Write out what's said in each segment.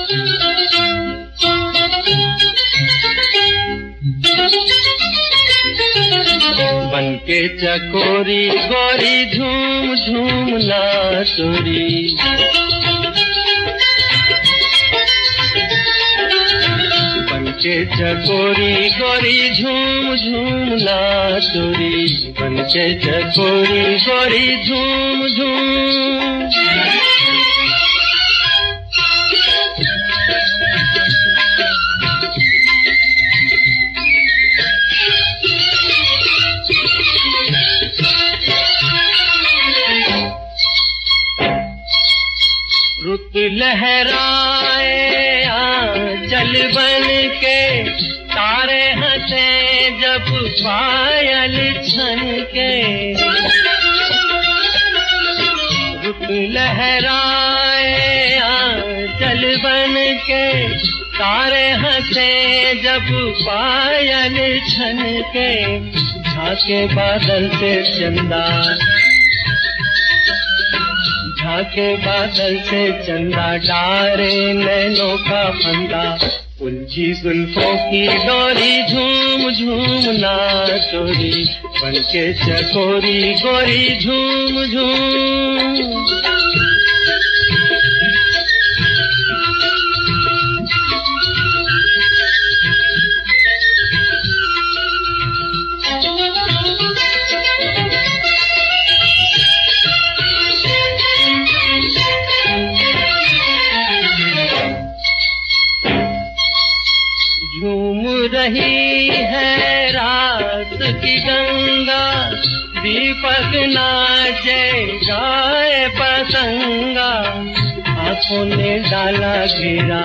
बनके चकोरी गोरी झूम झूम नाचोरी, बनके चकोरी गोरी झूम झूम नाचोरी, बनके चकोरी गोरी झूम झूम। रुत लहराए आंचल बन के, तारे हंसे जब पायल छन के। रुत लहराए आंचल बन के, तारे हंसे जब पायल छन के। झांके बादल से चंदा, झांके बादल से चंदा, डारे नैनों का फंदा। उलझी जुल्फों की डोरी झूम झूम नाचोरी, बनके चकोरी गोरी झूम झूम। झूम रही है रात की गंगा, दीपक नाचे गाए पतंगा। आंखों ने डाला घेरा,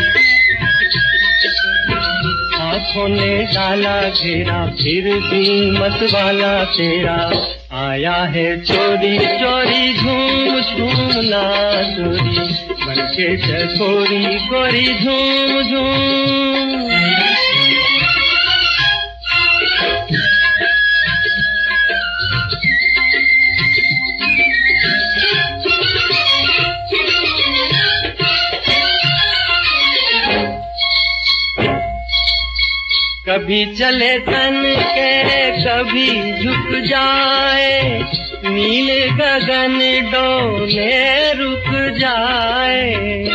आंखों ने डाला घेरा, फिर भी मत वाला तेरा। आया है चोरी चोरी झूम झूम नाचोरी, बनके चकोरी गोरी झूम झूम। कभी चले तन के कभी झुक जाए, नील गगन डोले रुक जाए।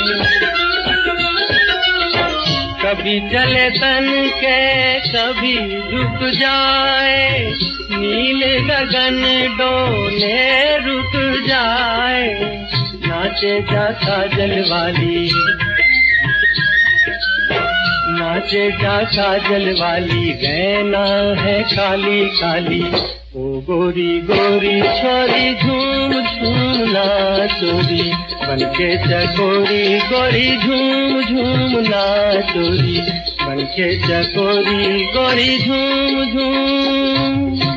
कभी चले तन के कभी झुक जाए, नील गगन डोले रुक जाए। नाचे जा काजल वाली, नाचे जा काजल वाली, गैना है काली काली। ओ गोरी गोरी छोरी झूम झूम नाचोरी, बनके चकोरी गोरी झूम झूम नाचोरी, बनके चकोरी गोरी झूम झूम।